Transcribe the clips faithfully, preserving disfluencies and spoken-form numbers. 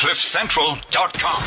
cliff central dot com.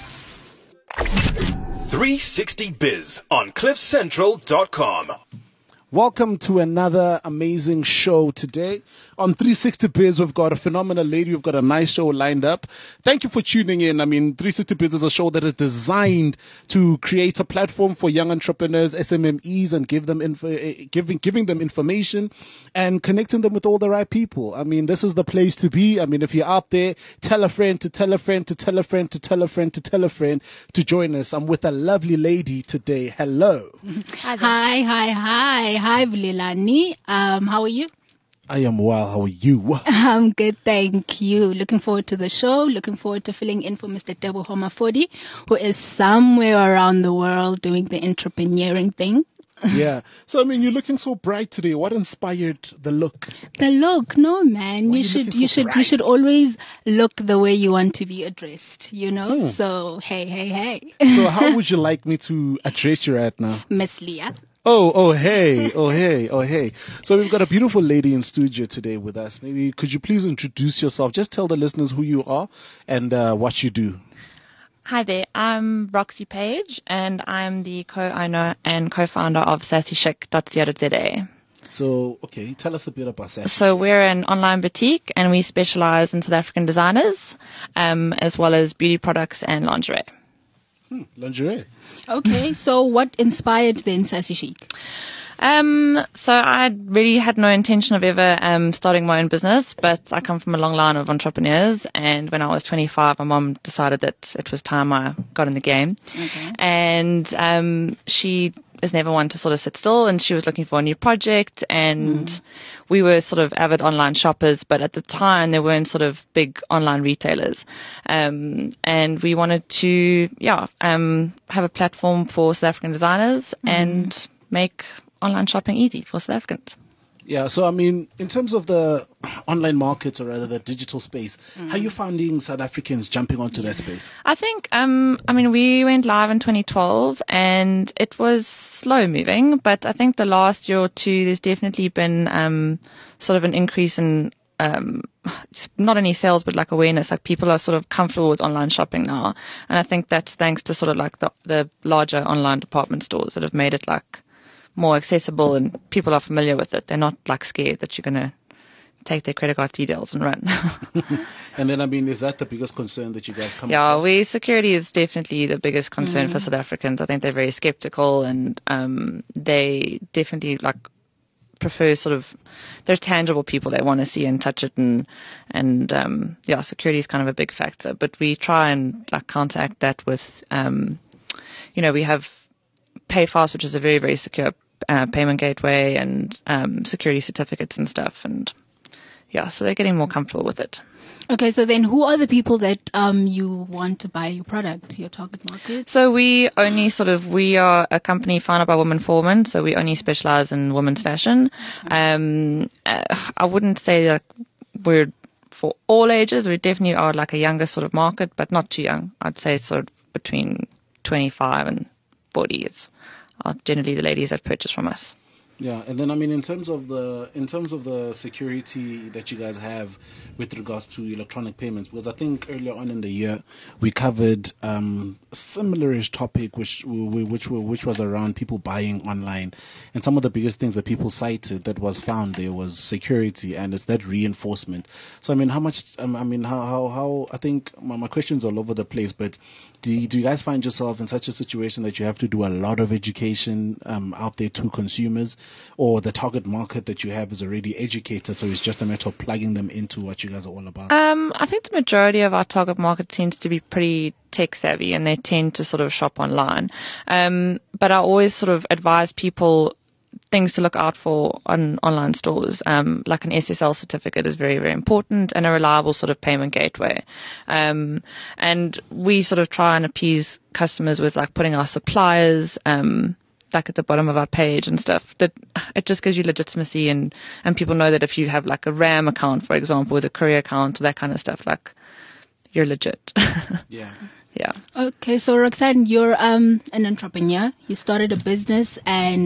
three sixty Biz on cliff central dot com. Welcome to another amazing show today. On three sixty Biz, we've got a phenomenal lady. We've got a nice show lined up. Thank you for tuning in. I mean, three sixty Biz is a show that is designed to create a platform for young entrepreneurs, S M M Es, and give them info, giving giving them information and connecting them with all the right people. I mean, this is the place to be. I mean, if you're out there, tell a friend to tell a friend to tell a friend to tell a friend to tell a friend to join us. I'm with a lovely lady today. Hello. Hi, hi, hi. Hi, Vulelani. Um, how are you? I am well. How are you? I'm good, thank you. Looking forward to the show. Looking forward to filling in for Mister Debo Homafodi, who is somewhere around the world doing the entrepreneuring thing. Yeah. So, I mean, you're looking so bright today. What inspired the look? The look, no, man. Why you are you should, looking you so should, bright? you should always look the way you want to be addressed. You know. Hmm. So, hey, hey, hey. So, how would you like me to address you right now? Miss Leah. Oh, oh, hey, oh, hey, oh, hey. So we've got a beautiful lady in studio today with us. Maybe could you please introduce yourself? Just tell the listeners who you are and uh, what you do. Hi there, I'm Roxy Page, and I'm the co-owner and co-founder of sassy chic dot co dot za. So, okay, tell us a bit about Sassy. So we're an online boutique, and we specialize in South African designers, um, as well as beauty products and lingerie. Hmm, lingerie. Okay, so what inspired then Sassy Chic? Um, so I really had no intention of ever um, starting my own business, but I come from a long line of entrepreneurs, and when I was twenty-five, my mom decided that it was time I got in the game. Okay. And um, she is never one to sort of sit still, and she was looking for a new project, and mm. we were sort of avid online shoppers, but at the time there weren't sort of big online retailers. Um, and we wanted to, yeah, um, have a platform for South African designers mm. and make online shopping easy for South Africans. Yeah, so I mean, in terms of the online market, or rather the digital space, mm. how are you finding South Africans jumping onto that space? I think, um, I mean, we went live in twenty twelve and it was slow moving, but I think the last year or two, there's definitely been um, sort of an increase in um, not only sales, but like awareness. Like people are sort of comfortable with online shopping now. And I think that's thanks to sort of like the, the larger online department stores that have made it like more accessible, and people are familiar with it. They're not like scared that you're going to take their credit card details and run. And then, I mean, is that the biggest concern that you guys come yeah, across? we security is definitely the biggest concern Mm. for South Africans. I think they're very skeptical, and um, they definitely like prefer sort of, they're tangible people. They want to see and touch it, and and um, yeah, security is kind of a big factor. But we try and like counteract that with, um, you know, we have PayFast, which is a very, very secure uh, payment gateway, and um, security certificates and stuff. And yeah, so they're getting more comfortable with it. Okay, so then who are the people that um you want to buy your product, your target market? So we only sort of, we are a company founded by women for women, so we only specialize in women's fashion. Um, uh, I wouldn't say that we're for all ages. We definitely are like a younger sort of market, but not too young. I'd say it's sort of between twenty-five and forty is are generally the ladies that purchase from us. Yeah, and then I mean, in terms of the in terms of the security that you guys have with regards to electronic payments, because I think earlier on in the year we covered um, a similarish topic, which which which was around people buying online, and some of the biggest things that people cited that was found there was security, and it's that reinforcement. So I mean, how much? Um, I mean, how how how? I think my, my question's all over the place, but do you, do you guys find yourself in such a situation that you have to do a lot of education um, out there to consumers? Or the target market that you have is already educated, so it's just a matter of plugging them into what you guys are all about? Um, I think the majority of our target market tends to be pretty tech savvy, and they tend to sort of shop online. Um, but I always sort of advise people things to look out for on online stores. Um, like an S S L certificate is very, very important, and a reliable sort of payment gateway. Um, and we sort of try and appease customers with like putting our suppliers, um, like at the bottom of our page and stuff, that it just gives you legitimacy, and, and people know that if you have like a RAM account, for example, with a Courier account, that kind of stuff, like you're legit. Yeah. Yeah. Okay, so Roxanne, you're um an entrepreneur. You started a business, and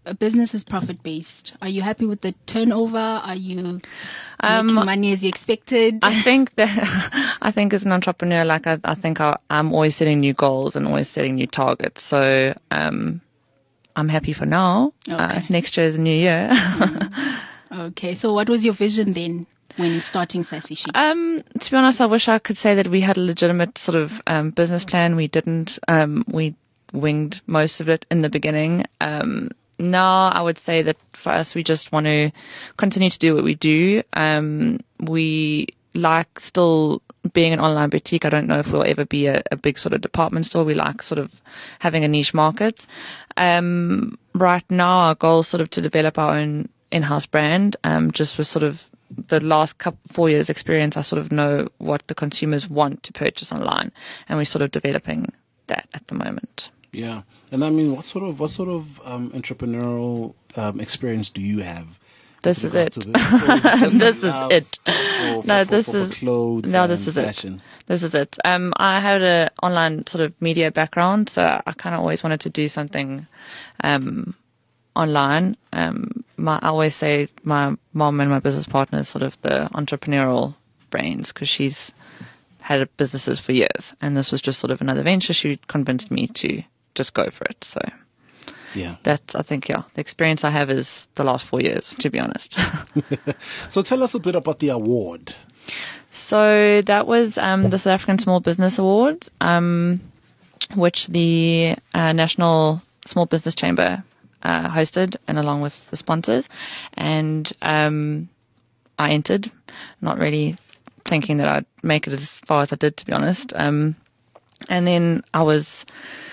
a business is profit based. Are you happy with the turnover? Are you Um, making money as you expected? I think that I think as an entrepreneur, like I, I think I, I'm always setting new goals and always setting new targets. So um, I'm happy for now. Okay. Uh, next year is a new year. Okay, so what was your vision then when starting Sassy Chic? Um, to be honest, I wish I could say that we had a legitimate sort of um, business plan. We didn't. Um, we winged most of it in the beginning. Um, now I would say that for us, we just want to continue to do what we do. Um, we like still being an online boutique. I don't know if we'll ever be a, a big sort of department store. We like sort of having a niche market. Um, right now, our goal is sort of to develop our own in-house brand. Um, just with sort of the last couple four years experience, I sort of know what the consumers want to purchase online, and we're sort of developing that at the moment. Yeah, and I mean, what sort of what sort of um, entrepreneurial um, experience do you have? This with is regards it. to this? Or is it just This is now it. for- for- No, for- this for- for is clothes no, this and is fashion? it. This is it. Um, I had an online sort of media background, so I kind of always wanted to do something um, online. Um, my, I always say my mom and my business partner is sort of the entrepreneurial brains because she's had businesses for years, and this was just sort of another venture. She convinced me to just go for it. So Yeah. that's, I think, yeah, the experience I have is the last four years, to be honest. So tell us a bit about the award. So that was um, the South African Small Business Awards, um, which the uh, National Small Business Chamber uh, hosted, and along with the sponsors. And um, I entered, not really thinking that I'd make it as far as I did, to be honest. Um, and then I was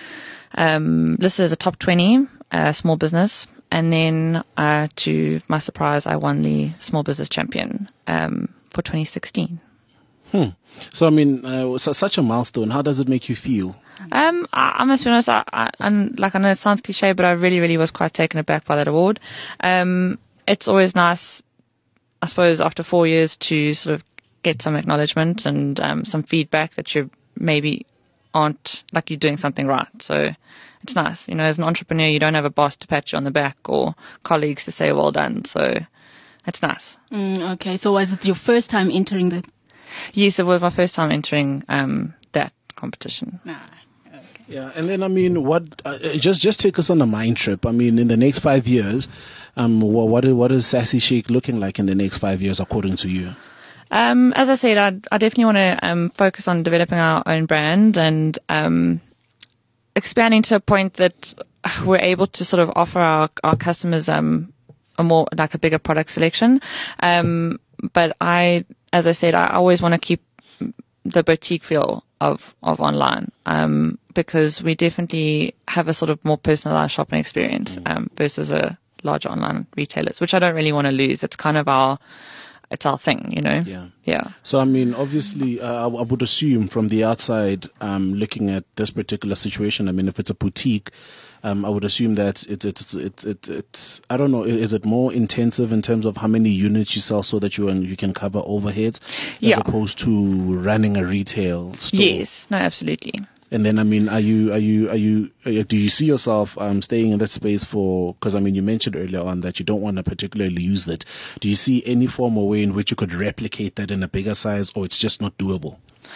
um, listed as a top twenty uh, small business. And then, uh, to my surprise, I won the Small Business Champion um, for twenty sixteen. Hmm. So I mean, uh, so such a milestone. How does it make you feel? Um, I, I must be honest, I, I, and like I know it sounds cliche, but I really, really was quite taken aback by that award. Um, it's always nice, I suppose, after four years to sort of get some acknowledgement and um, some feedback that you maybe aren't, like you're doing something right. So it's nice. You know, as an entrepreneur, you don't have a boss to pat you on the back or colleagues to say well done. So it's nice. Mm, okay, so was it your first time entering the... Yes, it was my first time entering um, that competition. Ah, okay. Yeah, and then I mean, what? Uh, just just take us on a mind trip. I mean, in the next five years, um, what what is, what is Sassy Chic looking like in the next five years, according to you? Um, as I said, I, I definitely want to um, focus on developing our own brand and um, expanding to a point that we're able to sort of offer our, our customers um, a more, like a bigger product selection. Um, but I, as I said, I always want to keep the boutique feel of, of online um, because we definitely have a sort of more personalized shopping experience um, versus a larger online retailers, which I don't really want to lose. It's kind of our It's our thing, you know? Yeah. Yeah. So, I mean, obviously, uh, I, I would assume from the outside, um, looking at this particular situation, I mean, if it's a boutique, um, I would assume that it, it, it's, it, it, it's, I don't know, is it more intensive in terms of how many units you sell so that you, you can cover overheads as Yeah. opposed to running a retail store? Yes. No, absolutely. And then, I mean, are you, are you, are you, uh, do you see yourself, um, staying in that space for, cause I mean, you mentioned earlier on that you don't want to particularly use that. Do you see any form or way in which you could replicate that in a bigger size, or it's just not doable?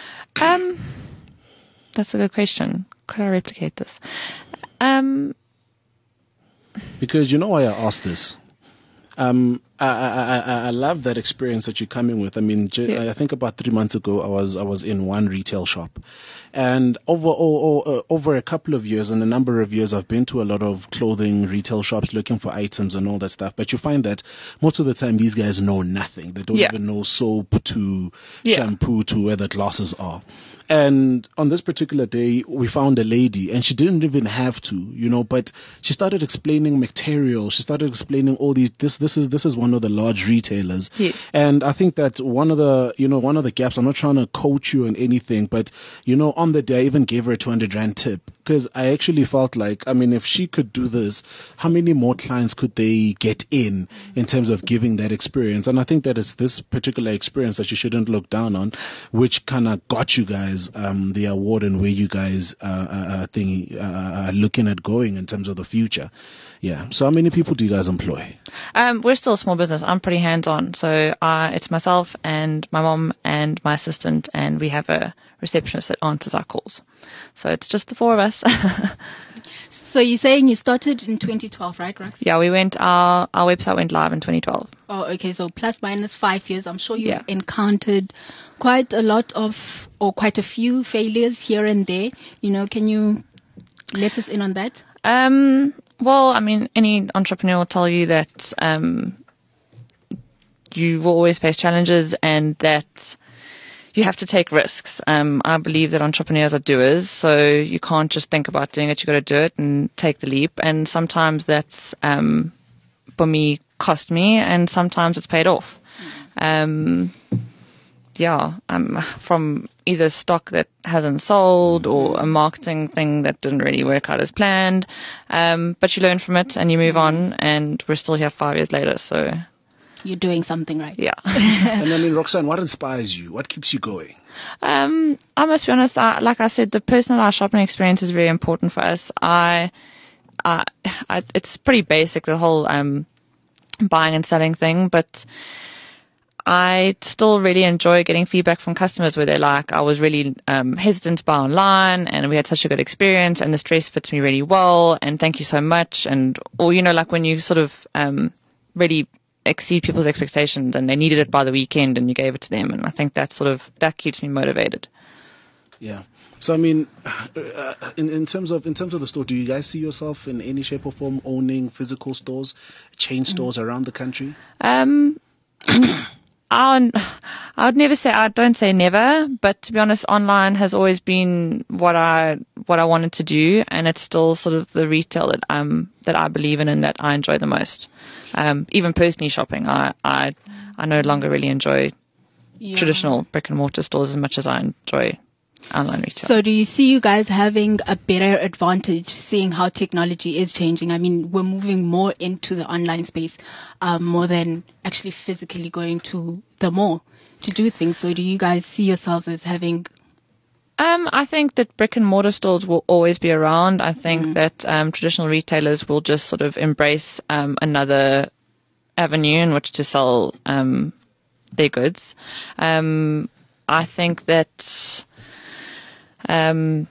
Um, that's a good question. Could I replicate this? Um, Because you know why I asked this? Um, I, I, I, I love that experience that you're coming with. I mean, j- Yeah. I think about three months ago, I was, I was in one retail shop, and over, over, over a couple of years and a number of years, I've been to a lot of clothing retail shops looking for items and all that stuff. But you find that most of the time, these guys know nothing. They don't Yeah. even know soap to Yeah. shampoo to where the glasses are. And on this particular day, we found a lady, and she didn't even have to, you know, but she started explaining material. She started explaining all these, this, this is, this is one of the large retailers. Yes. And I think that one of the, you know, one of the gaps, I'm not trying to coach you on anything, but, you know, on the day, I even gave her a two hundred rand tip. because I actually felt like, I mean, if she could do this, how many more clients could they get in in terms of giving that experience? And I think that it's this particular experience that you shouldn't look down on, which kind of got you guys um, the award and where you guys uh, uh, think, uh, are looking at going in terms of the future. Yeah. So how many people do you guys employ? Um, we're still a small business. I'm pretty hands-on. So uh, it's myself and my mom and my assistant, and we have a receptionist that answers our calls. So it's just the four of us. So you're saying you started in twenty twelve, right, Rox? Yeah, we went, our, our website went live in twenty twelve. Oh, okay. So plus minus five years. I'm sure you Yeah. encountered quite a lot of, or quite a few failures here and there. You know, can you let us in on that? Um, well, I mean, any entrepreneur will tell you that um, you will always face challenges and that you have to take risks. Um, I believe that entrepreneurs are doers, so you can't just think about doing it. You've got to do it and take the leap. And sometimes that's, um, for me, cost me, and sometimes it's paid off. Um, yeah, um, from either stock that hasn't sold or a marketing thing that didn't really work out as planned. Um, but you learn from it and you move on, and we're still here five years later, so You're doing something right. yeah. And I mean, Roxanne, what inspires you? What keeps you going? Um, I must be honest, I, like I said, the personalized shopping experience is very important for us. I, I, I it's pretty basic, the whole um, buying and selling thing, but I still really enjoy getting feedback from customers where they're like, I was really um, hesitant to buy online and we had such a good experience and this dress fits me really well and thank you so much. And, or, you know, like when you sort of um, really exceed people's expectations and they needed it by the weekend and you gave it to them. And I think that sort of, that keeps me motivated. Yeah. So I mean, uh, in in terms of in terms of the store, do you guys see yourself in any shape or form owning physical stores, chain stores around the country? Um, I I would never say, I don't say never, but to be honest, online has always been what I what I wanted to do, and it's still sort of the retail that um that I believe in and that I enjoy the most. Um, even personally shopping, I I I no longer really enjoy Yeah. traditional brick and mortar stores as much as I enjoy online retail. So do you see you guys having a better advantage seeing how technology is changing? I mean, we're moving more into the online space, um, more than actually physically going to the mall to do things. So do you guys see yourselves as having... Um, I think that brick and mortar stores will always be around. I think that um, traditional retailers will just sort of embrace um, another avenue in which to sell um, their goods. Um, I think that um,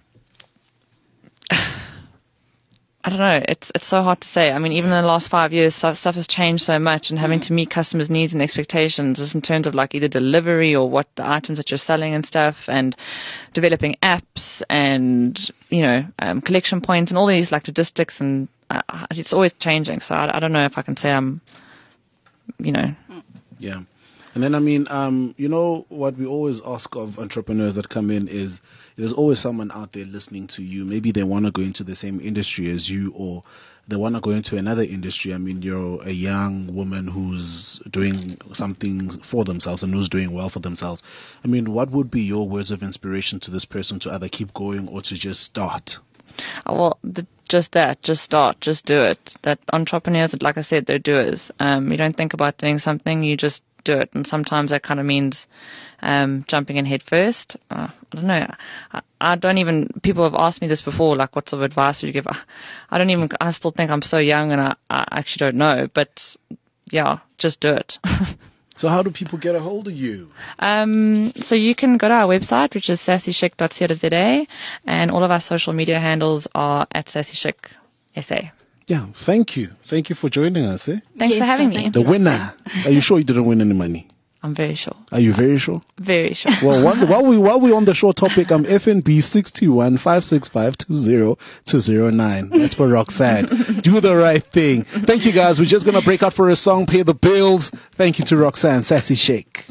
I don't know. It's it's so hard to say. I mean, even in the last five years, stuff, stuff has changed so much, and having to meet customers' needs and expectations, just in terms of like either delivery or what the items that you're selling and stuff, and developing apps and you know um, collection points and all these like logistics, and uh, it's always changing. So I, I don't know if I can say I'm, you know. Yeah. And then, I mean, um, you know, what we always ask of entrepreneurs that come in is there's always someone out there listening to you. Maybe they want to go into the same industry as you, or they want to go into another industry. I mean, you're a young woman who's doing something for themselves and who's doing well for themselves. I mean, what would be your words of inspiration to this person to either keep going or to just start? Oh, well, the, just that, just start, just do it. That entrepreneurs, like I said, they're doers. Um, you don't think about doing something, you just do it. And sometimes that kind of means um, jumping in head first. Uh, I don't know. I, I don't even, people have asked me this before, like what sort of advice would you give? I, I don't even, I still think I'm so young and I, I actually don't know. But yeah, just do it. So how do people get a hold of you? Um, so you can go to our website, which is sassy chic dot co dot za, and all of our social media handles are at sassy chic S A. Yeah, thank you. Thank you for joining us. Eh? Thanks Yes, for having thank me. The winner. Are you sure you didn't win any money? I'm very sure. Are you very sure? Very sure. Well, while, while we while we on the short topic, I'm F N B six two one five six five two zero two zero nine. That's for Roxanne. Do the right thing. Thank you, guys. We're just gonna break out for a song, pay the bills. Thank you to Roxanne, Sassy Shake.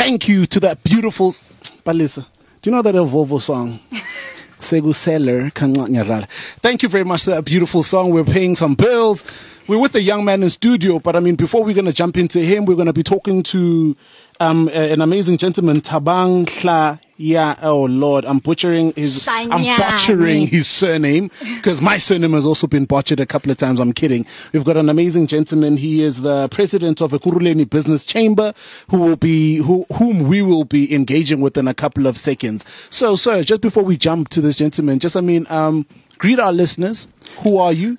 thank you to that beautiful. Palisa, do you know that Volvo song? Segu Seller. Thank you very much for that beautiful song. We're paying some bills. We're with a young man in studio, but I mean, before we're going to jump into him, we're going to be talking to um, an amazing gentleman, Thabang Hla. Yeah, oh Lord, I'm butchering his, I'm butchering his surname because my surname has also been butchered a couple of times. I'm kidding. We've got an amazing gentleman. He is the president of Ekurhuleni Business Chamber, who will be, who, whom we will be engaging with in a couple of seconds. So, sir, just before we jump to this gentleman, just I mean, um, greet our listeners. Who are you?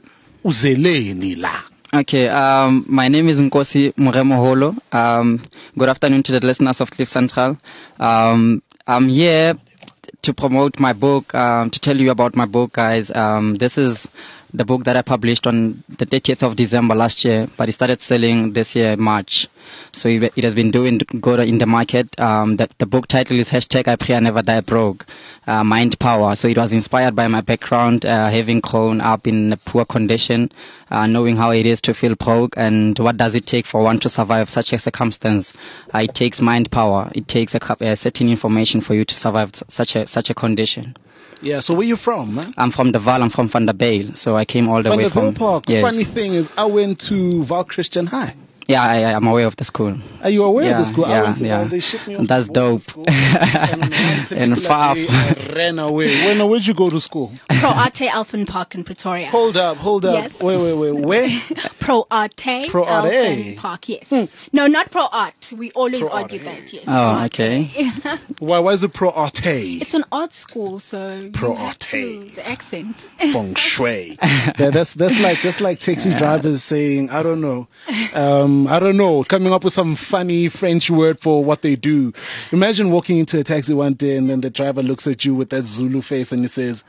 Uzeleni la. Okay, um, my name is Nkosi Muremoholo. Um, good afternoon to the listeners of Cliff Central. Um, I'm here to promote my book, um, to tell you about my book, guys. Um, this is the book that I published on the thirtieth of December last year, but it started selling this year, March. So it, it has been doing good in the market. Um, the, the book title is hashtag I Pray I Never Die Broke, uh, Mind Power. So it was inspired by my background, uh, having grown up in a poor condition, uh, knowing how it is to feel broke and what does it take for one to survive such a circumstance. Uh, it takes mind power. It takes a, a certain information for you to survive such a such a condition. Yeah, so where you from, man? I'm from the Val. I'm from Van der Bijl. So I came all the Van way der from... Bijl Park. Yes. Funny thing is, I went to Val Christian High. Yeah, I, I'm aware of the school. Are you aware yeah, of the school? Yeah, I went to yeah. Val. They shipped me off That's to dope. school. And, and far. I ran away. When, where'd you go to school? Pro Arte Alphen Park in Pretoria. Hold up, hold up. Yes. Wait, wait, wait. Where? Pro Arte Pro Arte. Alphen Park, yes. Hmm. No, not Pro Art. We always Pro argue Arte. that, yes. Oh, Pro Arte. okay. Why, why is it Pro Arte? It's an art school, so Pro you have Arte. to, the accent. Feng Shui. Yeah, that's that's like that's like taxi drivers saying, I don't know, um, I don't know, coming up with some funny French word for what they do. Imagine walking into a taxi one day and then the driver looks at you with that Zulu face and he says,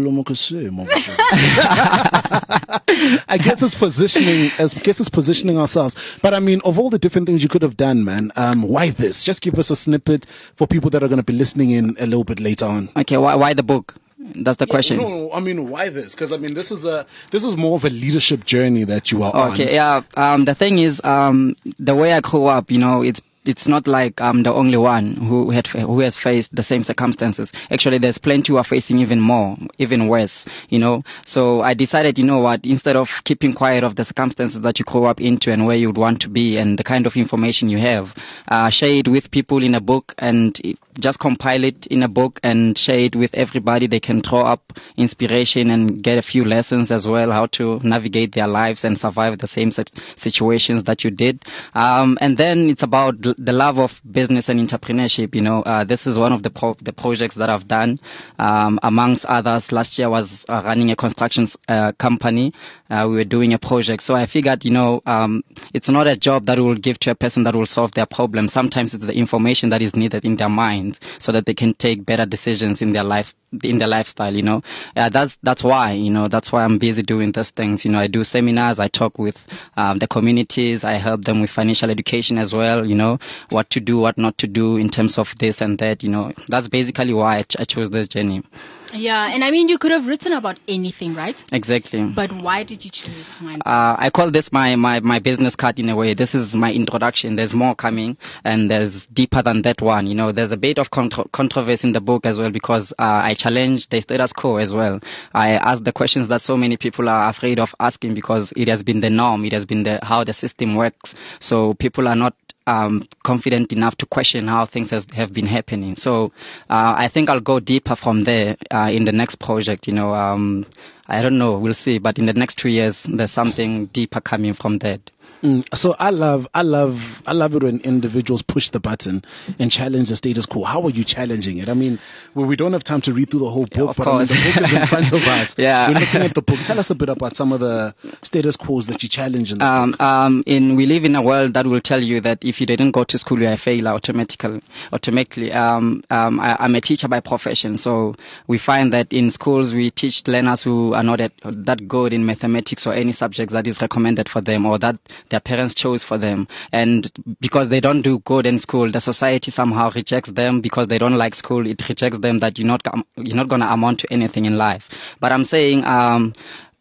I guess it's positioning, I guess it's positioning ourselves. But I mean, of all the different things you could have done, man, um, why this? Just give us a snippet for people that are going to be listening in a little bit later on. Okay, why, why the book? That's the Yeah, question. No, no, I mean, why this? Because I mean, this is a this is more of a leadership journey that you are on. Okay, yeah. Um, the thing is, um, the way I grew up, you know, it's it's not like I'm the only one who had who has faced the same circumstances. Actually, there's plenty who are facing even more, even worse, you know. So I decided, you know what, instead of keeping quiet of the circumstances that you grew up into and where you'd want to be and the kind of information you have, uh, share it with people in a book and just compile it in a book and share it with everybody. They can draw up inspiration and get a few lessons as well, how to navigate their lives and survive the same situations that you did. Um, and then it's about the love of business and entrepreneurship. You know, uh, this is one of the pro- the projects that I've done. Um, amongst others, last year was uh, running a construction uh, company. Uh, we were doing a project. So I figured, you know, um, it's not a job that will give to a person that will solve their problem. Sometimes it's the information that is needed in their minds so that they can take better decisions in their life, in their lifestyle, you know. Uh, that's, that's why, you know, that's why I'm busy doing these things. You know, I do seminars, I talk with, um, the communities, I help them with financial education as well, you know, what to do, what not to do in terms of this and that, you know. That's basically why I, ch- I chose this journey. Yeah, and I mean, you could have written about anything, right? Exactly. But why did you choose Mind? Uh, I call this my, my, my business card in a way. This is my introduction. There's more coming, and there's deeper than that one. You know, there's a bit of contro- controversy in the book as well because uh, I challenge the status quo as well. I ask the questions that so many people are afraid of asking because it has been the norm. It has been the how the system works. So people are not Um, confident enough to question how things have, have been happening. So uh, I think I'll go deeper from there uh, in the next project. You know, um, I don't know, we'll see. But in the next two years, there's something deeper coming from that. Mm, so I love, I love, I love it when individuals push the button and challenge the status quo. How are you challenging it? I mean, well, we don't have time to read through the whole book, Yeah, of but I mean, course. the book is in front of us. Yeah. We're looking at the book. Tell us a bit about some of the status quos that you challenge in the Um, book. um, in we live in a world that will tell you that if you didn't go to school, you're a failure automatically. Automatically, um, um, I, I'm a teacher by profession, so we find that in schools we teach learners who are not at, that good in mathematics or any subjects that is recommended for them or that their parents chose for them. And because they don't do good in school, the society somehow rejects them because they don't like school. It rejects them that you're not you're not gonna amount to anything in life. But I'm saying, um.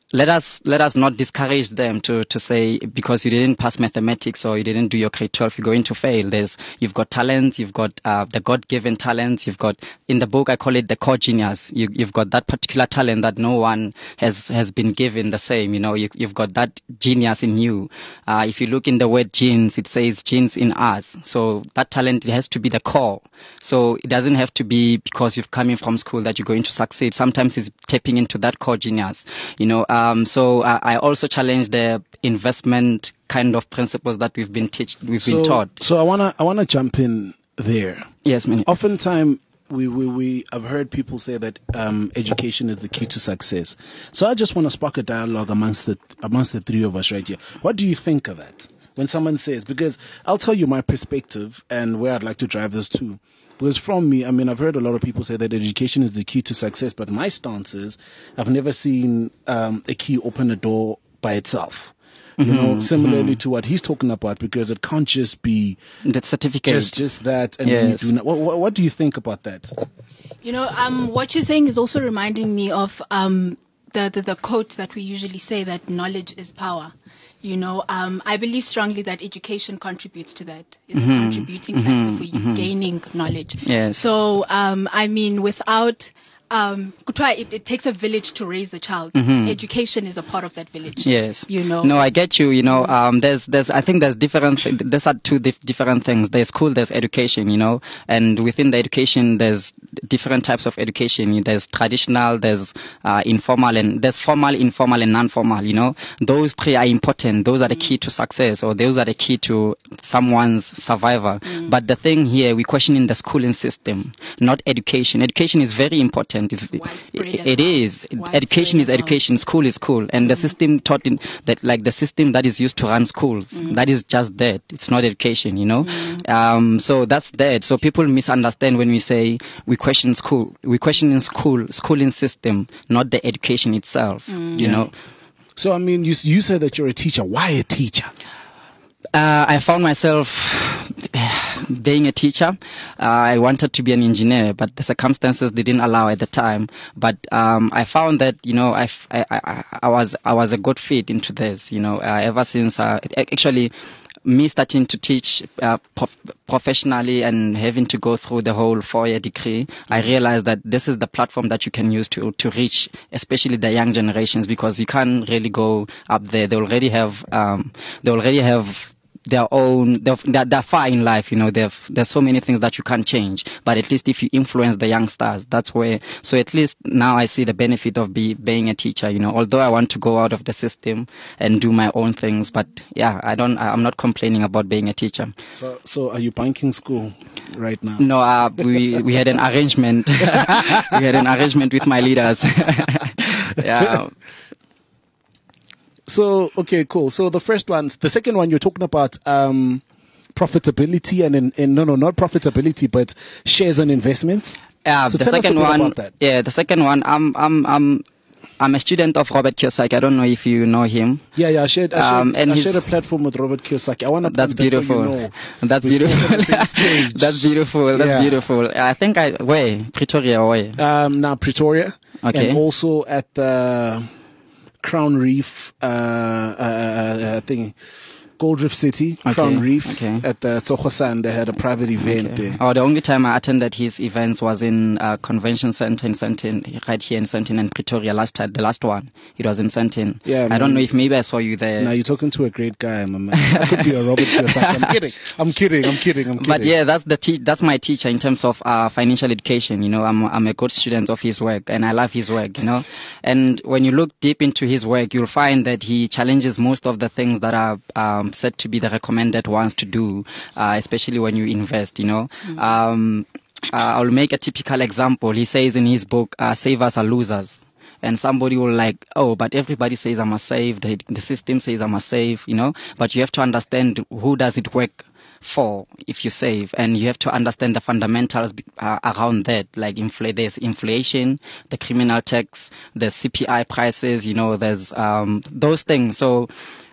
let us let us not discourage them to to say because you didn't pass mathematics or you didn't do your grade twelve, you're going to fail. There's you've got talent, you've got uh, the God-given talent, you've got in the book I call it the core genius. You, you've got that particular talent that no one has has been given the same. You know, you, you've got that genius in you. Uh, if you look in the word genes, it says genes in us. So that talent has to be the core. So it doesn't have to be because you've come in from school that you're going to succeed. Sometimes it's tapping into that core genius. You know. Um, so uh, I also challenge the investment kind of principles that we've been teach we've so, been taught. So I wanna I wanna jump in there. Yes, ma'am. Oftentimes we we we I've heard people say that um, education is the key to success. So I just want to spark a dialogue amongst the amongst the three of us right here. What do you think of that? When someone says, because I'll tell you my perspective and where I'd like to drive this to. Because from me, I mean, I've heard a lot of people say that education is the key to success, but my stance is I've never seen um, a key open a door by itself. You Mm-hmm, know, similarly mm-hmm. to what he's talking about, because it can't just be The certificate. just just that, and Yes. then you do not. What, what, what do you think about that? You know, um, what you're saying is also reminding me of um, the, the the quote that we usually say that knowledge is power. You know, um, I believe strongly that education contributes to that. It's Mm-hmm. a contributing Mm-hmm. factor for you Mm-hmm. gaining knowledge. Yes. So, um, I mean, without um, kuthiwa, it, it takes a village to raise a child. Mhm. Education is a part of that village. Yes. You know. No, I get you. You know, um, there's, there's, I think there's different, there's are two dif- different things. There's school, there's education, you know, and within the education, there's different types of education. There's traditional, there's, uh, informal, and there's formal, informal, and non-formal, you know. Those three are important. Those are the key to success, or those are the key to someone's survival. But the thing here, we're questioning the schooling system, not education. Education is very important. It's, Widespread as it well. is. Widespread Education is as well. education. School is school. And the system taught in that, like the system that is used to run schools, that is just that. It's not education, you know. Um, so that's that. So people misunderstand when we say we question school. We question in school, schooling system, not the education itself, you know. So I mean, you you said that you're a teacher. Why a teacher? Uh, I found myself being a teacher. Uh, I wanted to be an engineer, but the circumstances didn't allow at the time. But um, I found that, you know, I, f- I, I, I was I was a good fit into this. You know, uh, ever since uh, actually me starting to teach uh, prof- professionally and having to go through the whole four-year degree, I realized that this is the platform that you can use to to reach, especially the young generations, because you can't really go up there. They already have um, they already have their own, they're, they're, they're far in life, you know, they've, there's so many things that you can't change. But at least if you influence the youngsters, that's where, so at least now I see the benefit of be, being a teacher, you know, although I want to go out of the system and do my own things. But yeah, I don't, I'm not complaining about being a teacher. So, so are you banking school right now? No, uh, we, we had an arrangement. We had an arrangement with my leaders. Yeah. So, okay, cool. So the first one, the second one, you're talking about um, profitability and, in, in, no, no, not profitability, but shares and investments. Yeah, So the tell us a second bit one. about that. Yeah, the second one. I'm, I'm, I'm, I'm a student of Robert Kiyosaki. I don't know if you know him. Yeah, yeah, I shared, I shared, Um, and I he's- shared a platform with Robert Kiyosaki. I want to That's beautiful. You know, That's we spoke beautiful. on the big stage. That's beautiful. That's Yeah. beautiful. I think I where Pretoria where. Um, now Pretoria. Okay. And also at the Crown Reef, uh, uh, uh, thing, Gold Reef City, Okay, Crown Reef, okay. at the Tsogosan. They had a private event Okay. there. Oh, the only time I attended his events was in uh, convention center in Sentin, right here in Sentin and Pretoria. Last time, the last one, it was in Sentin. Yeah, I man. don't know if maybe I saw you there. Now you're talking to a great guy, my man. I could be a Robert Kiyosaki. I'm kidding. I'm kidding. I'm kidding. I'm kidding. But yeah, that's the te- that's my teacher in terms of uh, financial education. You know, I'm I'm a good student of his work, and I love his work. You know, and when you look deep into his work, you'll find that he challenges most of the things that are um, said to be the recommended ones to do, uh, especially when you invest. You know. Um, uh, I'll make a typical example. He says in his book, uh, "Savers are losers." And somebody will like, oh, but everybody says I must save. The, the system says I must save, you know. But you have to understand who does it work for if you save, and you have to understand the fundamentals uh, around that. Like infl- there's inflation, the criminal tax, the C P I prices, you know. There's um, those things. So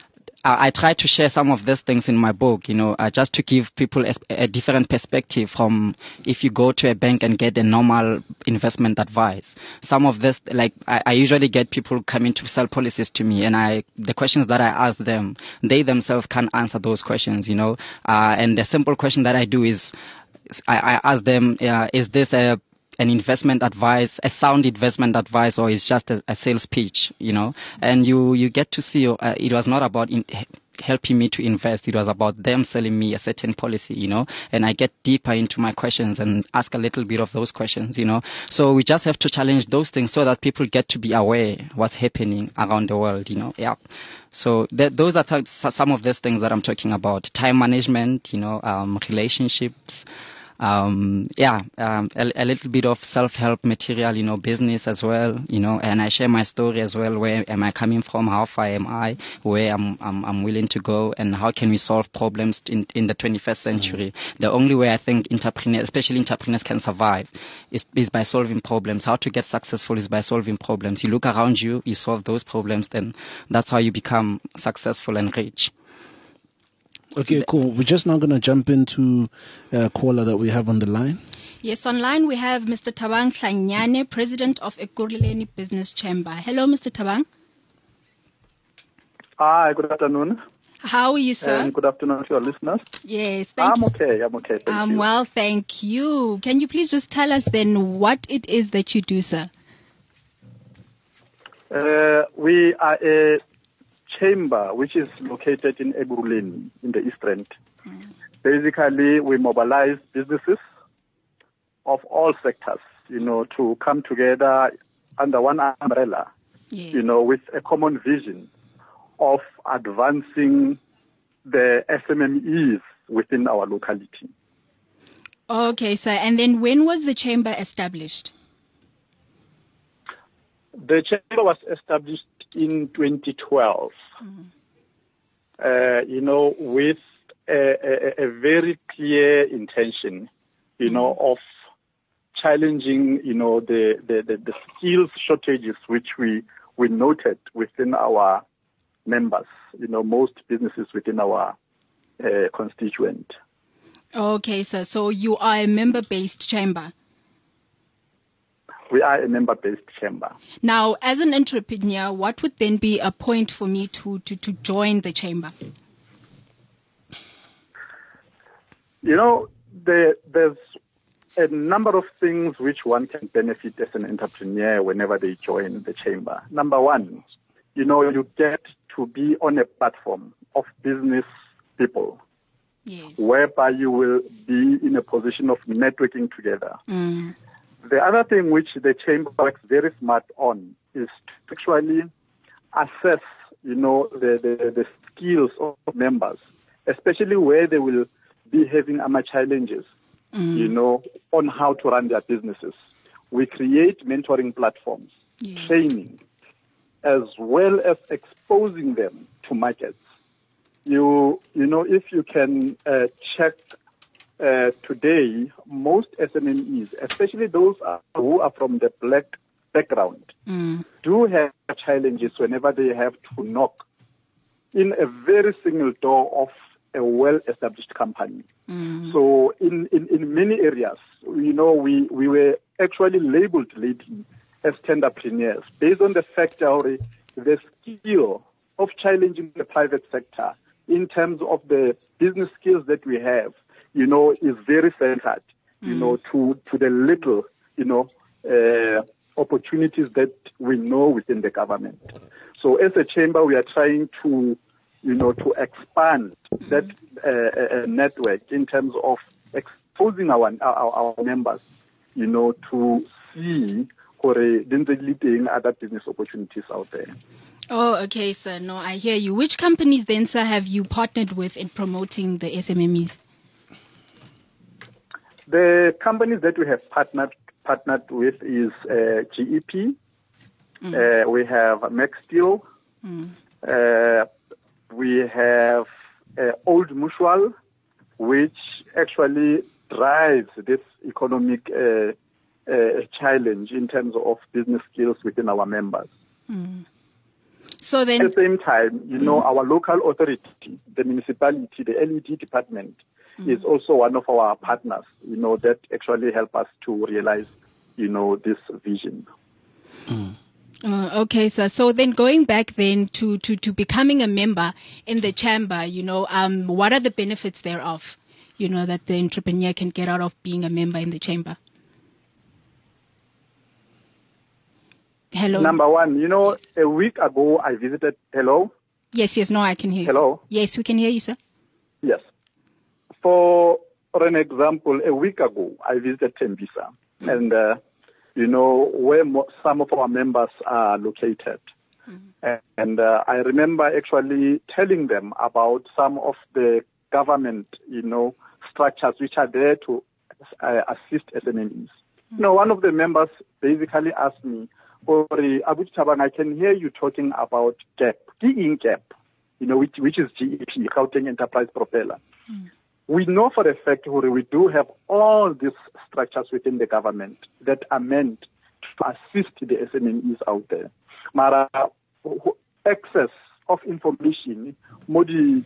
I, I try to share some of these things in my book, you know, uh, just to give people a, a different perspective from if you go to a bank and get a normal investment advice. Some of this, like, I, I usually get people coming to sell policies to me, and I, the questions that I ask them, they themselves can't answer those questions, you know. Uh, and the simple question that I do is, I, I ask them, uh, is this a an investment advice, a sound investment advice, or is just a, a sales pitch, you know? And you, you get to see, uh, it was not about in, helping me to invest. It was about them selling me a certain policy, you know? And I get deeper into my questions and ask a little bit of those questions, you know? So we just have to challenge those things so that people get to be aware what's happening around the world, you know? Yeah. So th- those are th- some of these things that I'm talking about. Time management, you know, um, relationships, Um, yeah, um, a, a little bit of self-help material, you know, business as well, you know, and I share my story as well. Where am I coming from? How far am I? Where I'm, I'm, I'm willing to go, and how can we solve problems in, in the twenty-first century? Mm. The only way I think entrepreneurs, especially entrepreneurs, can survive is, is by solving problems. How to get successful is by solving problems. You look around you, you solve those problems, then that's how you become successful and rich. Okay, cool. We're just now going to jump into a caller that we have on the line. Yes, online we have Mister Thabang Hlanyane, President of Ekurhuleni Business Chamber. Hello, Mister Thabang. Hi, good afternoon. How are you, sir? And good afternoon to your listeners. Yes, thank I'm you. okay, I'm okay. Thank um, you. Well, thank you. Can you please just tell us then what it is that you do, sir? Uh, we are a chamber which is located in Ekurhuleni in the East Rand. Mm. Basically, we mobilize businesses of all sectors, you know, to come together under one umbrella, yes. you know, with a common vision of advancing the S M E Es within our locality. Okay, sir. And then when was the chamber established? The chamber was established in twenty twelve, mm-hmm. uh, you know, with a, a, a very clear intention, you mm-hmm. know, of challenging, you know, the, the, the, the skills shortages which we, we noted within our members, you know, most businesses within our uh, constituent. Okay, sir. So you are a member-based chamber? We are a member-based chamber. Now, as an entrepreneur, what would then be a point for me to, to, to join the chamber? You know, there, there's a number of things which one can benefit as an entrepreneur whenever they join the chamber. Number one, you know, you get to be on a platform of business people. Yes. Whereby you will be in a position of networking together. Mm. The other thing which the chamber works very smart on is to actually assess, you know, the, the, the skills of members, especially where they will be having ama challenges, mm. you know, on how to run their businesses. We create mentoring platforms, yes. training, as well as exposing them to markets. You, you know, if you can uh, check uh, today, most S M E Es, especially those are, who are from the black background, mm. do have challenges whenever they have to knock in a very single door of a well-established company. Mm. So in, in, in many areas, you know, we, we were actually labeled lately as tenderpreneurs based on the fact that the skill of challenging the private sector in terms of the business skills that we have, you know, is very centered, mm. you know, to, to the little, you know, uh, opportunities that we know within the government. So as a chamber, we are trying to, you know, to expand mm. that uh, uh, network in terms of exposing our, our, our members, you know, to see or other business opportunities out there. Oh, okay, sir. No, I hear you. Which companies then, sir, have you partnered with in promoting the S M E Es? The companies that we have partnered partnered with is uh, G E P. Mm. Uh, we have Maxsteel. Mm. Uh, we have uh, Old Mutual, which actually drives this economic uh, uh, challenge in terms of business skills within our members. Mm. So then, at the same time, you know, our local authority, the municipality, the L E D department, mm-hmm. is also one of our partners, you know, that actually help us to realize, you know, this vision. Mm. Uh, okay, sir. So then going back then to, to, to becoming a member in the chamber, you know, um, what are the benefits thereof, you know, that the entrepreneur can get out of being a member in the chamber? Hello. Number one, you know, yes. a week ago I visited, hello? Yes, yes, no, I can hear you. Hello? Sir. Yes, we can hear you, sir. Yes. For, for an example, a week ago I visited Tembisa, mm-hmm. and, uh, you know, where mo- some of our members are located. Mm-hmm. And uh, I remember actually telling them about some of the government, you know, structures which are there to uh, assist S M Es. Mm-hmm. You know, one of the members basically asked me, Ori, Abu Chabang, I can hear you talking about GAP, G-in GAP, you know, which, which is G E P, Gauteng Enterprise Propeller. Mm. We know for a fact, Ori, we do have all these structures within the government that are meant to assist the S M Es out there. Mara, access of information on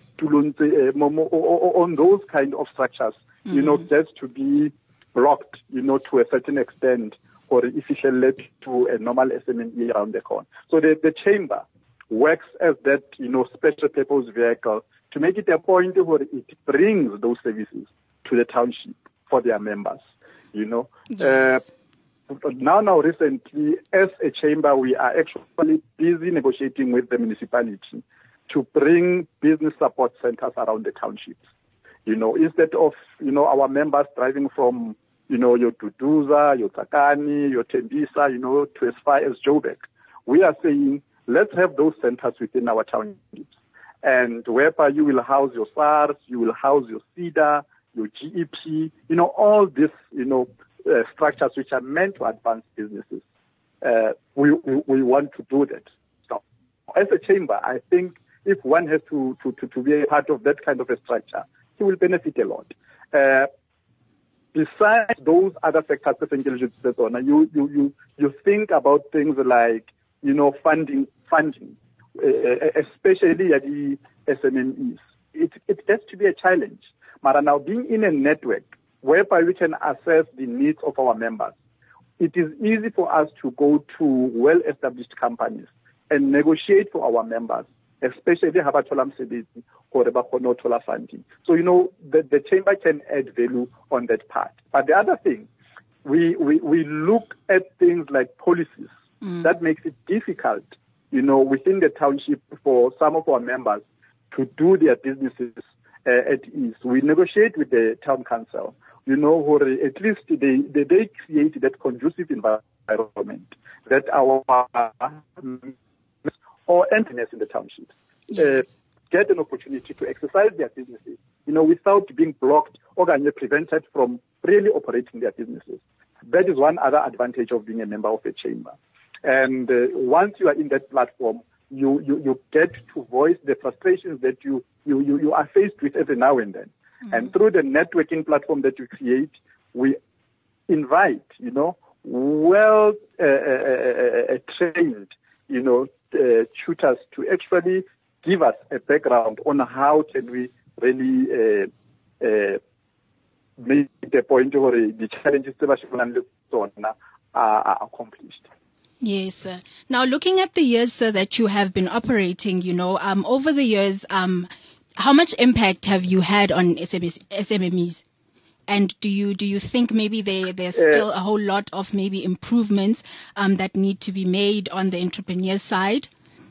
those kind of structures, mm-hmm. you know, just to be blocked, you know, to a certain extent, or if it led to a normal S M E around the corner. So the, the chamber works as that, you know, special purpose vehicle to make it a point where it brings those services to the township for their members, you know. Yes. Uh, now, now recently, as a chamber, we are actually busy negotiating with the municipality to bring business support centers around the townships. You know, instead of, you know, our members driving from, you know, your Duduza, your Takani, your Tembisa, you know, to as far as Joburg. We are saying, let's have those centers within our townships. And whereby you will house your SARS, you will house your SIDA, your G E P, you know, all these, you know, uh, structures which are meant to advance businesses. Uh, we, we, we want to do that. So, as a chamber, I think if one has to, to, to, to be a part of that kind of a structure, he will benefit a lot. Uh, Besides those other sectors, you, you, you, you think about things like, you know, funding, funding, uh, especially at the S M Es. It, it has to be a challenge. But now being in a network whereby we can assess the needs of our members, it is easy for us to go to well-established companies and negotiate for our members, especially Habatolam Sebiti or Rebakonotola funding. So, you know, the, the chamber can add value on that part. But the other thing, we, we, we look at things like policies mm. that makes it difficult, you know, within the township for some of our members to do their businesses uh, at ease. We negotiate with the town council, you know, or at least they, they, they create that conducive environment that our or emptiness in the townships uh, get an opportunity to exercise their businesses, you know, without being blocked or prevented from really operating their businesses. That is one other advantage of being a member of a chamber. And uh, once you are in that platform, you, you, you get to voice the frustrations that you, you, you, you are faced with every now and then. Mm-hmm. And through the networking platform that you create, we invite, you know, well uh, uh, uh, trained, you know, uh, tutors to actually give us a background on how can we really uh, uh, make the point where the challenges are, are accomplished. Yes, sir. Now, looking at the years, sir, that you have been operating, you know, um, over the years, um, how much impact have you had on S M Es? And do you do you think maybe there there's still a whole lot of maybe improvements um, that need to be made on the entrepreneur side?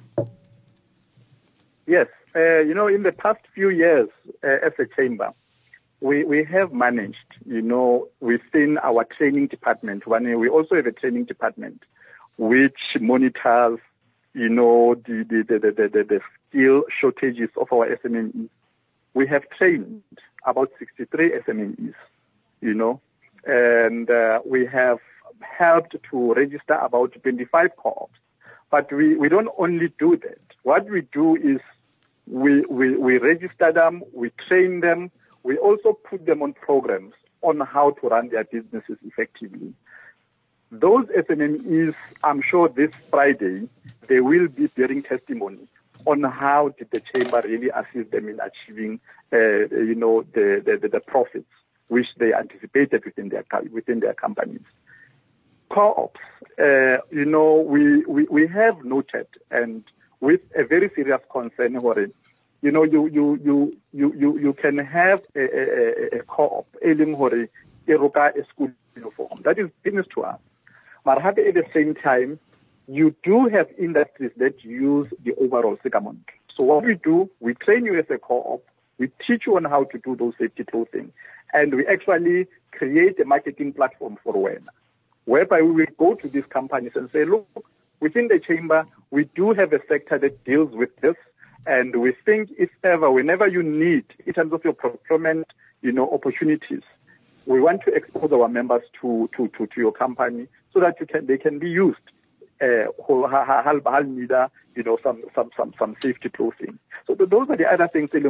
Yes, uh, you know, in the past few years uh, as a chamber, we we have managed, you know, within our training department. One, we also have a training department which monitors, you know, the the the the, the, the skill shortages of our S M Es. We have trained about sixty-three S M Es, you know, and uh, we have helped to register about twenty-five co-ops. But we, we don't only do that. What we do is we, we, we register them, we train them, we also put them on programs on how to run their businesses effectively. Those S M M Es, I'm sure this Friday, they will be bearing testimony on how did the chamber really assist them in achieving, uh, you know, the, the, the profits which they anticipated within their within their companies. Co-ops, uh, you know, we, we, we have noted, and with a very serious concern, you know, you you you you you, you can have a, a, a co-op, a school uniform. That is business to us. But at the same time, you do have industries that use the overall Sycamore. So what we do, we train you as a co-op, we teach you on how to do those safety clothing, and we actually create a marketing platform for awareness, whereby we will go to these companies and say, look, within the chamber, we do have a sector that deals with this, and we think if ever, whenever you need, in terms of your procurement, you know, opportunities, we want to expose our members to, to, to, to your company so that you can, they can be used. Uh, you know, some, some, some, some safety clothing. So those are the other things. Yeah.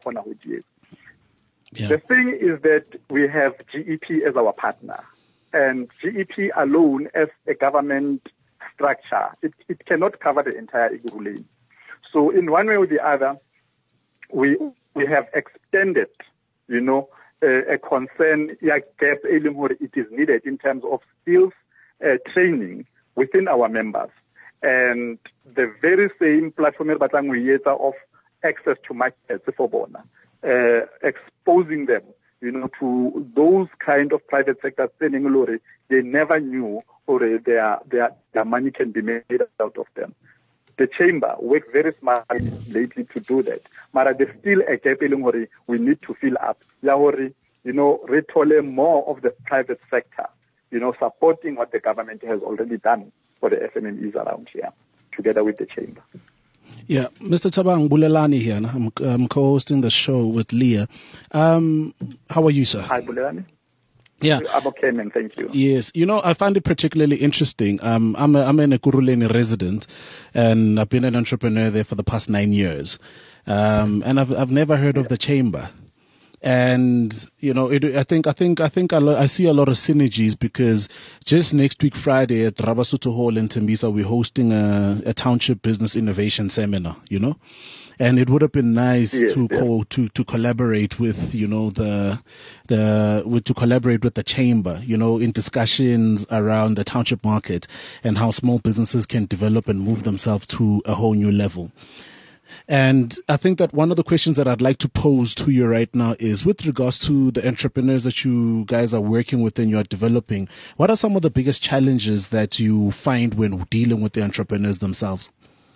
The thing is that we have G E P as our partner, and G E P alone as a government structure, it, it cannot cover the entire Iguruleni. So in one way or the other, we, we have extended, you know, a, a concern, yeah, gap, it is needed in terms of skills uh, training within our members. And the very same platform of access to markets for Bona, uh, exposing them, you know, to those kind of private sector spending lorry, they never knew or their, their, their money can be made out of them. The chamber worked very smartly lately to do that. But there's still a gap we need to fill up. You know, retole more of the private sector, you know, supporting what the government has already done for the S M M Es around here, together with the chamber. Yeah, Mister Thabang Bulelani here. I'm, I'm co-hosting the show with Leah. Um, how are you, sir? Hi, Bulelani. Yeah. I'm okay, man. Thank you. Yes. You know, I find it particularly interesting. Um, I'm a, I'm an Ekurhuleni resident, and I've been an entrepreneur there for the past nine years. Um, and I've, I've never heard yeah. of the chamber. And, you know, it, I think, I think, I think I, lo- I see a lot of synergies because just next week, Friday at Rabasuto Hall in Tembisa, we're hosting a, a township business innovation seminar, you know, and it would have been nice yes, to, yeah. co- to, to collaborate with, you know, the, the, with, to collaborate with the chamber, you know, in discussions around the township market and how small businesses can develop and move themselves to a whole new level. And I think that one of the questions that I'd like to pose to you right now is with regards to the entrepreneurs that you guys are working with and you are developing, what are some of the biggest challenges that you find when dealing with the entrepreneurs themselves?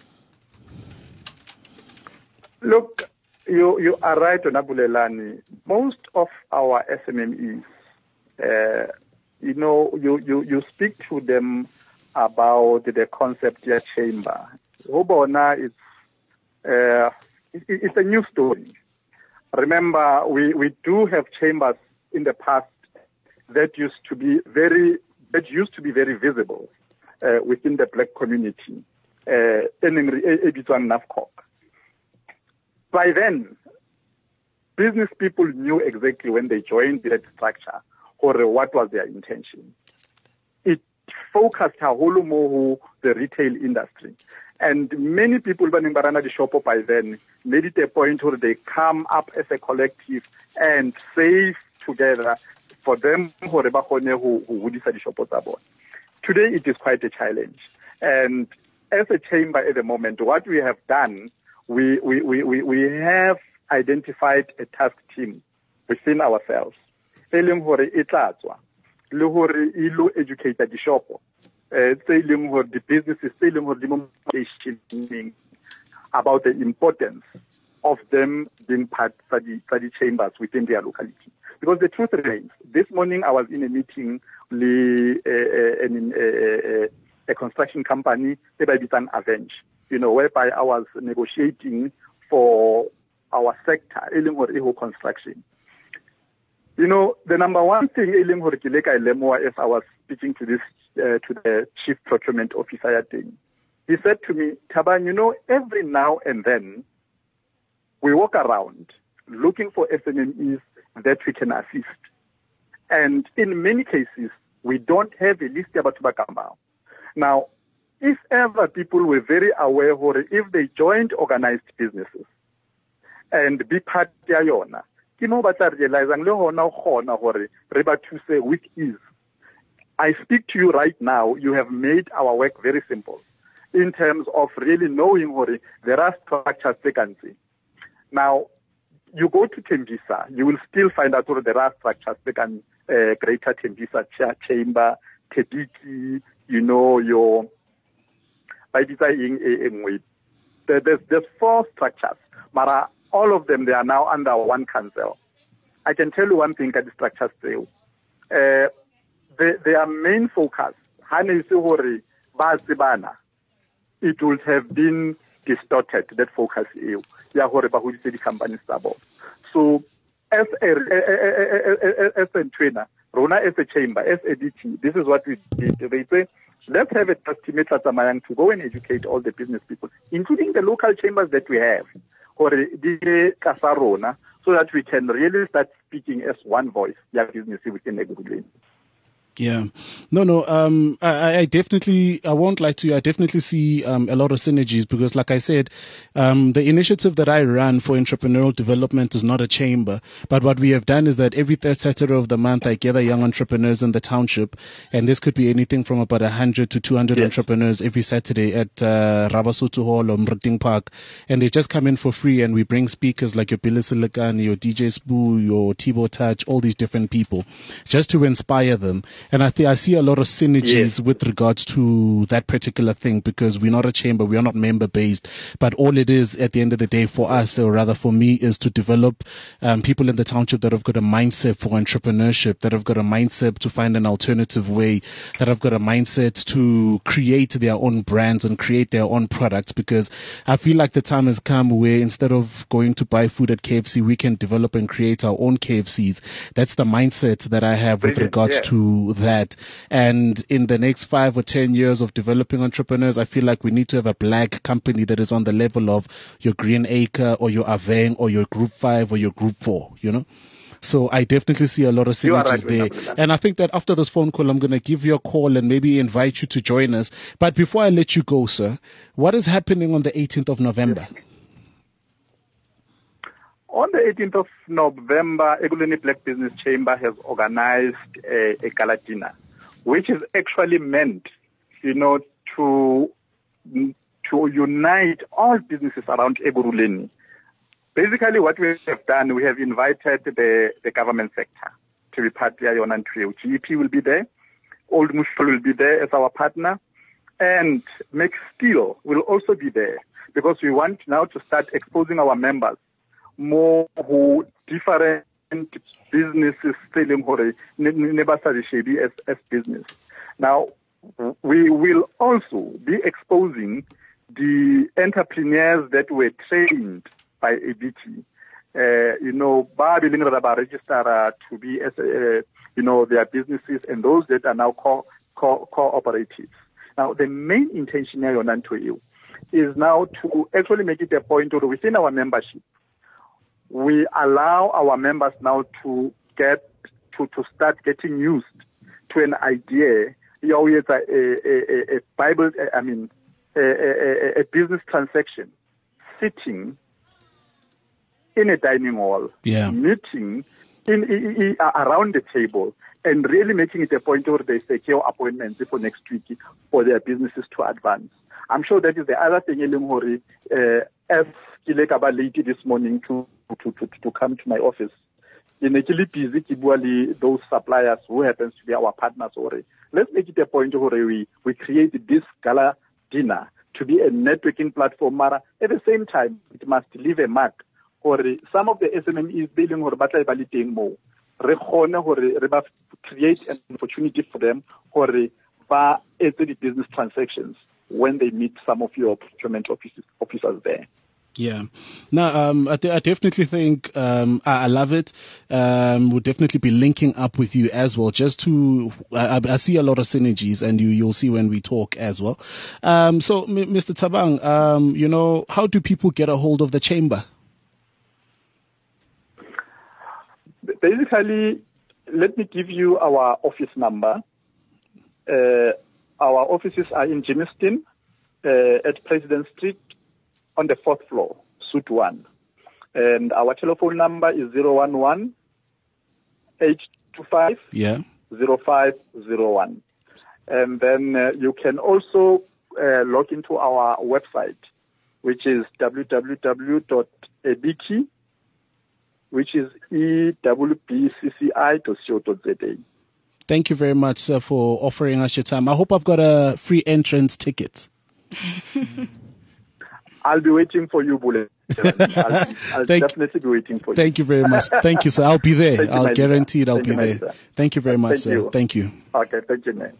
Look, you, you are right, Onabulelani. Most of our S M M Es, uh, you know, you, you, you speak to them about the concept of chamber. Obona is Uh, it, it's a new story. Remember, we, we do have chambers in the past that used to be very that used to be very visible uh, within the black community. Uh, By then, business people knew exactly when they joined that structure or what was their intention. It focused a whole more the retail industry. And many people running Barana the shop by then made it a point where they come up as a collective and save together for them who who decide the shop. Today it is quite a challenge. And as a chamber at the moment, what we have done, we, we, we, we, we have identified a task team within ourselves. Educate the shop. Uh, the businesses about the importance of them being part of the, the chambers within their locality. Because the truth remains, this morning I was in a meeting with uh, uh, uh, a construction company, Avenge, you know, whereby I was negotiating for our sector, construction. You know, the number one thing as I was speaking to this Uh, to the chief procurement officer thing. He said to me, Thabang, you know, every now and then we walk around looking for S M M Es that we can assist. And in many cases, We don't have a list about Bakambao. Now, if ever people were very aware or if they joined organized businesses and be part ya yona, ke mo ba tla realizang le hona gona gore re ba thuse with ease. I speak to you right now, you have made our work very simple in terms of really knowing what there are structures vacancy. Now, you go to Tembisa, you will still find out that there are structures vacant, uh, Greater Tembisa Chamber, Tediki, you know, your, by designing a there's, there's four structures, but all of them, they are now under one council. I can tell you one thing at the structures too. Uh, The, their main focus, it would have been distorted, that focus. The companies. So, as a, as a trainer, Rona as a chamber, as a D T, this is what we did. They say, let's have a estimate to go and educate all the business people, including the local chambers that we have, or the Kasarona, so that we can really start speaking as one voice, yeah, business within Ekurhuleni. Yeah. No, no, um, I, I definitely, I won't lie to you, I definitely see um, a lot of synergies because, like I said, um, the initiative that I run for entrepreneurial development is not a chamber, but what we have done is that every third Saturday of the month, I gather young entrepreneurs in the township, and this could be anything from about one hundred to two hundred yes. entrepreneurs every Saturday at uh, Rabasotho Hall or Mriting Park, and they just come in for free, and we bring speakers like your Billy Silicon, your D J Spoo, your Tibo Touch, all these different people, just to inspire them. And I think I see a lot of synergies yes. with regards to that particular thing because we're not a chamber, we are not member based, but all it is at the end of the day for us, or rather for me, is to develop um, people in the township that have got a mindset for entrepreneurship, that have got a mindset to find an alternative way, that have got a mindset to create their own brands and create their own products, because I feel like the time has come where instead of going to buy food at K F C, we can develop and create our own K F Cs. That's the mindset that I have with regards yeah. to that. And in the next five or ten years of developing entrepreneurs, I feel like we need to have a black company that is on the level of your Green Acre or your Aveng or your Group five or your Group four, you know? So I definitely see a lot of synergies right there. And I think that after this phone call, I'm going to give you a call and maybe invite you to join us. But before I let you go, sir, what is happening on the eighteenth of November? Yes. On the eighteenth of November, Ekurhuleni Black Business Chamber has organized a, a gala dinner, which is actually meant, you know, to to unite all businesses around Ekurhuleni. Basically, what we have done, we have invited the, the government sector to be part of Yon and G E P will be there, Old Mutual will be there as our partner, and Make Steel will also be there because we want now to start exposing our members more who different businesses selling hore as, as business. Now, we will also be exposing the entrepreneurs that were trained by A B T. Uh, you know, register to be as uh, you know, their businesses and those that are now co- co- cooperatives. Now, the main intention here on you is now to actually make it a point or within our membership. We allow our members now to get to, to start getting used to an idea. You always a, a, a, a Bible, I mean, a, a, a business transaction, sitting in a dining hall, yeah. meeting in, in, in around the table, and really making it a point where they secure appointments for next week for their businesses to advance. I'm sure that is the other thing, uh, as Kilekaba lady this morning to, to, to, to come to my office. In a busy, those suppliers who happens to be our partners already. Let's make it a point where we, we create this gala dinner to be a networking platform. Mara, at the same time, it must leave a mark. Or some of the S M Es building or battle baliting more. Create an opportunity for them or ba the business transactions when they meet some of your procurement officers, officers there. Yeah. No, um, I, th- I definitely think, um, I, I love it. Um, we'll definitely be linking up with you as well, just to, I, I see a lot of synergies and you, you'll see when we talk as well. Um, so M- Mister Thabang, um, you know, how do people get a hold of the chamber? Basically, let me give you our office number. Uh, our offices are in Germiston, uh, at President Street on the fourth floor, Suite one. And our telephone number is zero one one, eight two five, Yeah. zero five zero one. And then uh, you can also uh, log into our website, which is w w w dot ebiki, which is e w b c c i dot co dot z a. Thank you very much, sir, for offering us your time. I hope I've got a free entrance ticket. I'll be waiting for you, Bule. I'll, I'll Thank- definitely be waiting for you. Thank you very much. Thank you, sir. I'll be there. Thank you, I'll my dear. guarantee it. I'll Thank be you, my there. dear. Thank you very much, Thank sir. you. Thank you. Okay, thank you, man.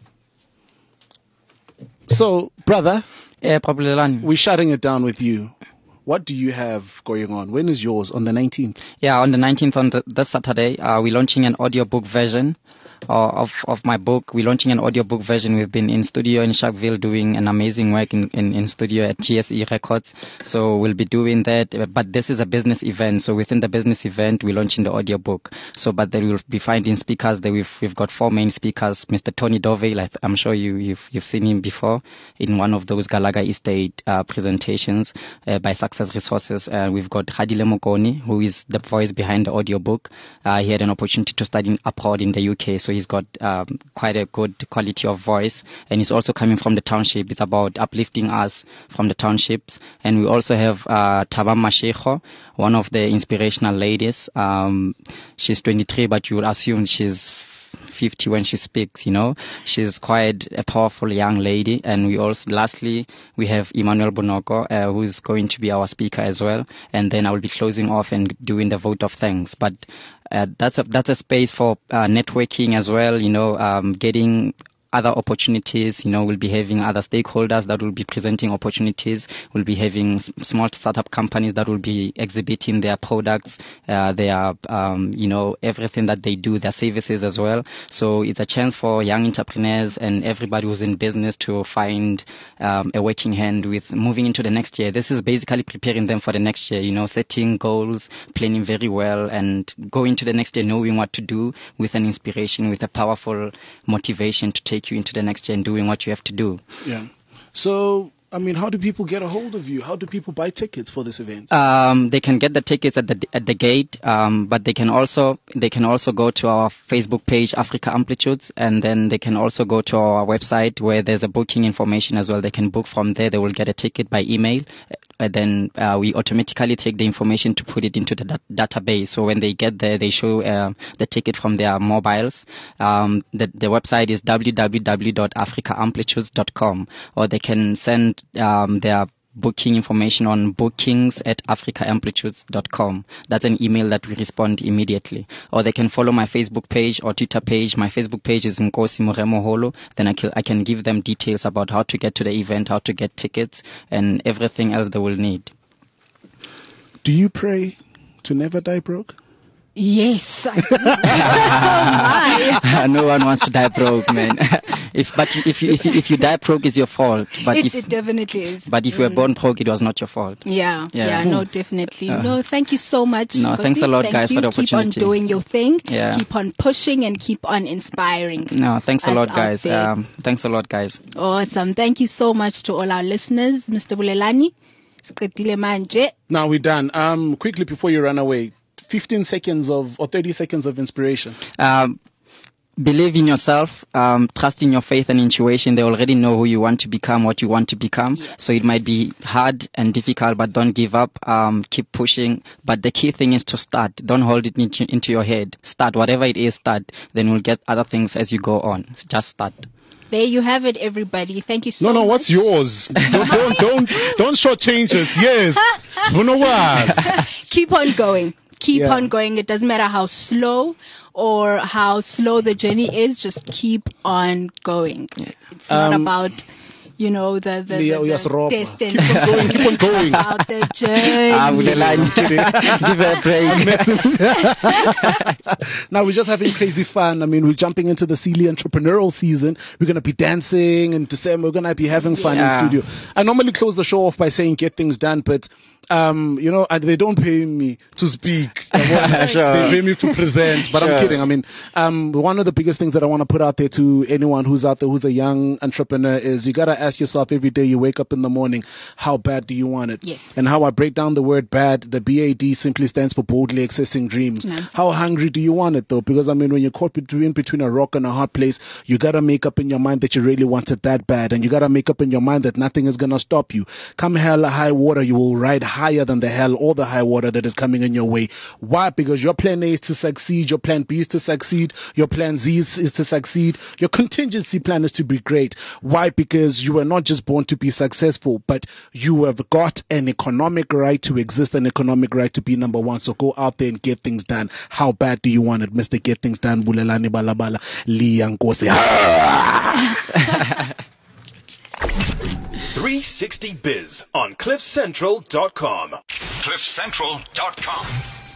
So, brother, Yeah, probably Lani. we're shutting it down with you. What do you have going on? When is yours? On the nineteenth? Yeah, on the nineteenth, on the, this Saturday, uh, we're launching an audiobook version uh, of of my book. We're launching an audiobook version. We've been in studio in Sharkville doing an amazing work in, in, in studio at G S E Records. So we'll be doing that. uh, But this is a business event. So within the business event, we're launching the audiobook. So, but then we'll be finding speakers. There we've we've got four main speakers. Mister Tony Dovale, I th- I'm sure you you've you've seen him before in one of those Galaga Estate uh, presentations uh, by Success Resources. Uh, we've got Hadile Mokoni, who is the voice behind the audiobook. Uh, he had an opportunity to study in- abroad in the U K, so he's got um, quite a good quality of voice, and he's also coming from the township. It's about uplifting us from the townships. And we also have uh, Tabam Mashego, one of the inspirational ladies. Um, she's twenty-three, but you would assume she's fifty when she speaks, you know. She's quite a powerful young lady. And we also, lastly, we have Emmanuel Bonoko, uh, who is going to be our speaker as well. And then I will be closing off and doing the vote of thanks. But uh, that's a that's a space for uh, networking as well, you know, um, getting other opportunities. You know, we'll be having other stakeholders that will be presenting opportunities. We'll be having s- small startup companies that will be exhibiting their products, uh, their, um, you know, everything that they do, their services as well. So it's a chance for young entrepreneurs and everybody who's in business to find um, a working hand with moving into the next year. This is basically preparing them for the next year, you know, setting goals, planning very well, and going to the next year knowing what to do with an inspiration, with a powerful motivation to take you into the next year and doing what you have to do. Yeah. So, I mean, how do people get a hold of you? How do people buy tickets for this event? Um, they can get the tickets at the at the gate, um, but they can also they can also go to our Facebook page, Africa Amplitudes, and then they can also go to our website where there's a booking information as well. They can book from there. They will get a ticket by email, and then uh, we automatically take the information to put it into the dat- database. So when they get there, they show uh, the ticket from their mobiles. Um, the the website is w w w dot africa amplitudes dot com, or they can send um, their booking information on bookings at africa amplitudes dot com. That's an email that we respond immediately. Or they can follow my Facebook page or Twitter page. My Facebook page is Nkosi Moremo Holo. Then I can, I can give them details about how to get to the event, how to get tickets, and everything else they will need. Do you pray to never die broke? Yes. I oh my. No one wants to die broke, man. if but if you if you, if you die broke, it's your fault. But It, if it definitely is. but if you were born broke, it was not your fault. Yeah, Yeah. yeah, no, definitely. Uh, no, thank you so much. No, Nkosi. thanks a lot, Thank guys, you. for the Keep on opportunity. doing your thing. Yeah. Keep on pushing and keep on inspiring. No, thanks a us lot, out guys. there. Um, thanks a lot, guys. Awesome. Thank you so much to all our listeners. Mister Bulelani, Skretile manje. Now we're done. Um, quickly before you run away, fifteen seconds of or thirty seconds of inspiration. Um, believe in yourself, um, trust in your faith and intuition. They already know who you want to become, what you want to become. So it might be hard and difficult, but don't give up. Um, keep pushing. But the key thing is to start. Don't hold it into, into your head. Start. Whatever it is, start. Then you'll get other things as you go on. Just start. There you have it, everybody. Thank you so No, much. no, what's yours? don't, don't, don't, don't shortchange it. Yes. You know what? Keep on going. Keep Yeah. on going. It doesn't matter how slow or how slow the journey is. Just keep on going. It's not Um, about, you know, the, the, Leo the, the Yasropa. distance. Keep on going, keep on going. About the journey. Ah, Bulelani. Give her a break. Now we're just having crazy fun. I mean, we're jumping into the Sealy entrepreneurial season. We're going to be dancing in December. We're going to be having fun Yeah. in studio. I normally close the show off by saying get things done, but um, you know, and they don't pay me to speak. Sure. They pay me to present. But Sure. I'm kidding. I mean, um, one of the biggest things that I want to put out there to anyone who's out there who's a young entrepreneur is you got to ask yourself every day you wake up in the morning, how bad do you want it? Yes. And how I break down the word bad, the B A D simply stands for boldly accessing dreams. Nice. How hungry do you want it though? Because I mean, when you're caught between, between a rock and a hard place, you got to make up in your mind that you really want it that bad. And you got to make up in your mind that nothing is going to stop you. Come hell or high water, you will ride higher than the hell or the high water that is coming in your way. Why? Because your plan A is to succeed, your plan B is to succeed, your plan Z is, is to succeed, your contingency plan is to be great. Why? Because you were not just born to be successful, but you have got an economic right to exist, an economic right to be number one. So go out there and get things done. How bad do you want it, Mister Get Things Done? Bulelani Balabala, Liankosi. three sixty Biz on cliff central dot com. cliff central dot com